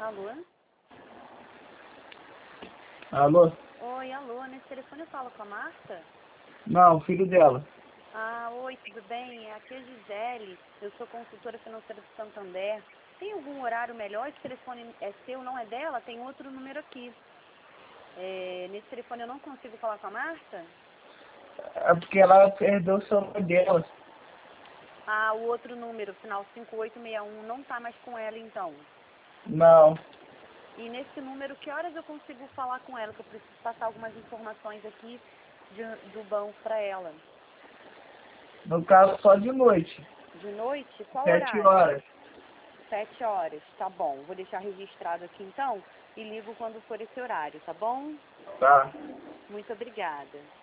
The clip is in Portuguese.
Alô? Alô? Oi, alô, nesse telefone eu falo com a Marta? Não, filho dela. Ah, oi, tudo bem? Aqui é a Gisele, eu sou consultora financeira do Santander. Tem algum horário melhor? Esse telefone é seu, não é dela? Tem outro número aqui. Nesse telefone eu não consigo falar com a Marta? É porque ela perdeu o celular dela. Ah, o outro número, final 5861, não tá mais com ela então. Não. E nesse número, que horas eu consigo falar com ela? Que eu preciso passar algumas informações aqui do banco para ela. No caso, só de noite. De noite? Qual 7 horário? horas. 7 horas, tá bom. Vou deixar registrado aqui então e ligo quando for esse horário, tá bom? Tá. Muito obrigada.